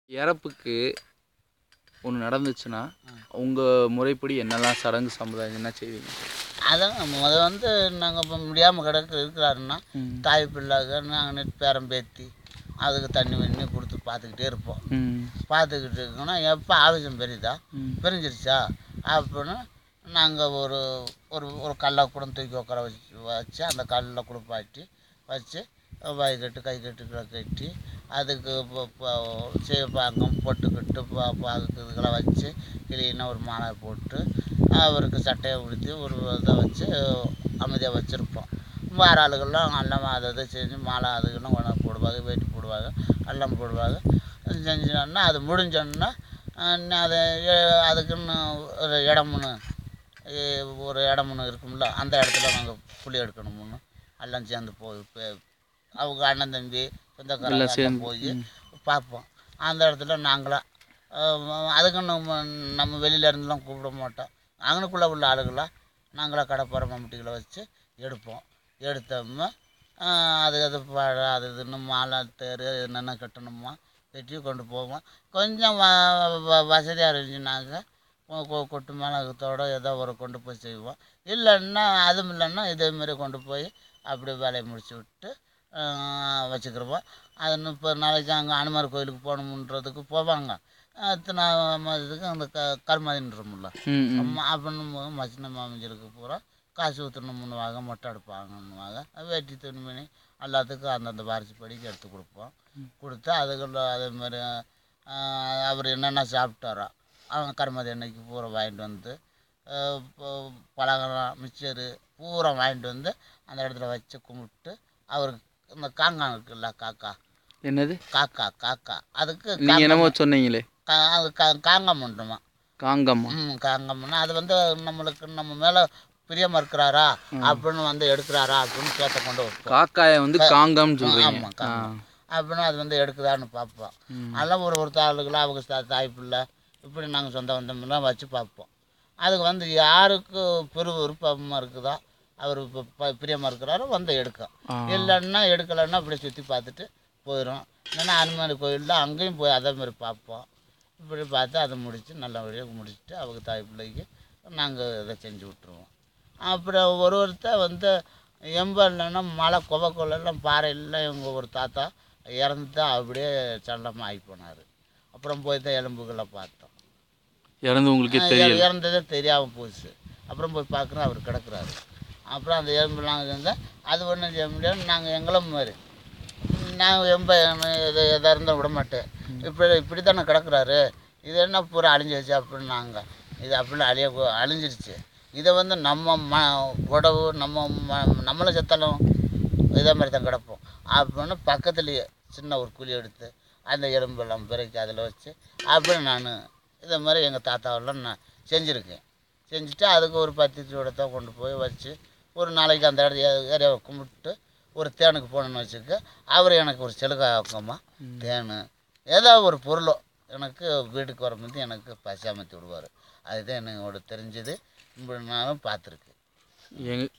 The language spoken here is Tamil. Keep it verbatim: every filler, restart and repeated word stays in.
இறப்புக்கு ஒன்று நடந்துச்சுன்னா உங்கள் முறைப்படி என்னெல்லாம் சடங்கு சம்பிரதாயம் என்ன செய்வீங்க? அதான் முத வந்து நாங்கள் இப்போ முடியாமல் கிடக்கு இருக்கிறாருன்னா தாய் பிள்ளைக நாங்கள் நெட் பேரம் பேத்தி அதுக்கு தண்ணி வண்ணி கொடுத்து பார்த்துக்கிட்டே இருப்போம். பார்த்துக்கிட்டு இருக்கோன்னா எப்போ ஆவேசம் பெரியுதா பிரிஞ்சிருச்சா அப்படின்னு நாங்கள் ஒரு ஒரு ஒரு கல்லை கூட தூக்கி உட்கார வச்சு வச்சு அந்த கல்லில் குளிப்பாட்டி வச்சு வாய் கட்டு கை கட்டுக்களை கட்டி அதுக்கு சீப்பாங்கம் பொட்டுக்கட்டு பா பாக்கு இதுகளை வச்சு கிளீனாக ஒரு மாலை போட்டு அவருக்கு சட்டையை உடுத்தி ஒரு இதை வச்சு அமைதியாக வச்சுருப்போம். வேறு ஆளுகள்லாம் எல்லாம் அதை இதை செஞ்சு மாலை அதுக்குன்னு கொண்டாந்து போடுவாங்க, வேட்டி போடுவாங்க, எல்லாம் போடுவாங்க. செஞ்சோன்னா அது முடிஞ்சோன்னா அதை அதுக்குன்னு ஒரு இடமுன்னு ஒரு இடமுன்னு இருக்கும்ல அந்த இடத்துல நாங்கள் புளி எடுக்கணும்னு எல்லாம் சேர்ந்து போய் அவங்க அண்ணன் தம்பி சொந்தக்காரங்க போய் பார்ப்போம். அந்த இடத்துல நாங்களாம் அதுக்குன்னு நம்ம நம்ம வெளியில இருந்துலாம் கூப்பிட மாட்டோம். அங்கனுக்குள்ளே உள்ள ஆளுகளாக நாங்களாம் கடப்பாறை மம்முட்டிகளை வச்சு எடுப்போம். எடுத்தோம்னா அது அது அது இதுன்னு மாலை தேர் என்னென்ன கட்டணுமா கட்டி கொண்டு போவோம். கொஞ்சம் வ வசதியாக இருந்துச்சுனாங்க கொட்டு மிளகத்தோடு ஏதோ ஒரு கொண்டு போய் செய்வோம். இல்லைன்னா அதுவும் இல்லைன்னா இதேமாரி கொண்டு போய் அப்படியே வேலையை முடிச்சு விட்டு வச்சுக்கிடுவோம். அது முப்பது நாளைக்கு அங்கே அனுமார் கோயிலுக்கு போகணுன்றதுக்கு போவாங்க. இத்தனை இதுக்கு அந்த க கருமாதின்றோம்ல அப்படின்னு போது மச்சின மாமிஞ்சலுக்கு பூரா காசு ஊற்றணும்னுவாங்க, மொட்டை எடுப்பாங்கன்னுவாங்க. வேட்டி துணிமணி எல்லாத்துக்கும் அந்தந்த வாரிசு படிக்க எடுத்து கொடுப்போம். கொடுத்து அதுக்குள்ள அதேமாதிரி அவர் என்னென்ன சாப்பிட்டாரோ அவங்க கருமாதி அன்னைக்கு பூரா வாங்கிட்டு வந்து பலகாரம் மிக்சரு பூரா வாங்கிட்டு வந்து அந்த இடத்துல வச்சு கும்பிட்டு அவருக்கு இந்த காங்கான் இருக்குல்ல காக்கா என்னது காக்கா காக்கா அதுக்கு நீங்கள் என்னமோ சொன்னீங்களே அது கா காங்கம் பண்ணுமா காங்கம் ம் காங்கம்னா அது வந்து நம்மளுக்கு நம்ம மேலே பிரியமாக இருக்கிறாரா அப்படின்னு வந்து எடுக்கிறாரா அப்படின்னு கேட்ட கொண்டு வைப்போம். காக்காயை வந்து காங்கம் சொல்கிறீங்க. ஆமாம் காங்கம் அப்படின்னு அது வந்து எடுக்குதான்னு பார்ப்போம். அதெல்லாம் ஒரு ஒரு தாளுகளாக அவங்க தாய் பிள்ளை இப்படி நாங்கள் சொந்த வந்தமெல்லாம் வச்சு பார்ப்போம். அதுக்கு வந்து யாருக்கு பெரு விருப்பமாக இருக்குதோ அவர் இப்போ பிரியமாக இருக்கிறாரோ வந்து எடுக்கும். இல்லைன்னா எடுக்கலைன்னா அப்படி சுற்றி பார்த்துட்டு போயிடும். இல்லைன்னா அனுமதி கோயிலில் அங்கேயும் போய் அதே மாதிரி பார்ப்போம். இப்படி பார்த்து அதை முடித்து நல்லபடியாக முடிச்சுட்டு அவங்க தாய் பிள்ளைக்கு நாங்கள் இதை செஞ்சு விட்ருவோம். அப்புறம் ஒரு ஒருத்தர் வந்து எம்பல்லைன்னா மழை கொவ கொள்ளெல்லாம் பாறையெல்லாம் எங்கள் ஒரு தாத்தா இறந்து அப்படியே சல்லமாக ஆகி போனார். அப்புறம் போய் தான் எலும்புகளை பார்த்தோம். இறந்து உங்களுக்கு இறந்ததே தெரியாமல் போச்சு. அப்புறம் போய் பார்க்குறோம் அவர் கிடக்குறாரு. அப்புறம் அந்த எலும்புலாம் இருந்தால் அது ஒன்றும் செய்ய முடியாது. நாங்கள் எங்களும் மாதிரி நாங்கள் எம்ப இது எதாக இருந்தால் விட மாட்டேன். இப்படி இப்படி தானே கிடக்குறாரு, இது என்ன பூரா அழிஞ்சிருச்சு அப்படின்னு நாங்கள் இது அப்படின்னு அழிய அழிஞ்சிருச்சு. இதை வந்து நம்ம ம உடவு நம்ம ம நம்மளை செத்தாலும் இதே மாதிரி தான் கிடப்போம் அப்படின்னு பக்கத்துலேயே சின்ன ஒரு குழி எடுத்து அந்த எலும்பெல்லாம் பிறக்கி அதில் வச்சு அப்படின்னு நான் இதை மாதிரி எங்கள் தாத்தாவெல்லாம் நான் செஞ்சுருக்கேன். செஞ்சுட்டு அதுக்கு ஒரு பத்து சூடத்தை கொண்டு போய் வச்சு ஒரு நாளைக்கு அந்த இடத்த ஏரியாவை கும்பிட்டு ஒரு தேனுக்கு போகணுன்னு வச்சுக்க அவர் எனக்கு ஒரு செலுக்காக்கமாக தேன் ஏதோ ஒரு பொருளோ எனக்கு வீட்டுக்கு வரும்போது எனக்கு பசாமத்தி விடுவார். அதுதான் என்னோட தெரிஞ்சது. இப்படி நானும் பார்த்துருக்கு. எங்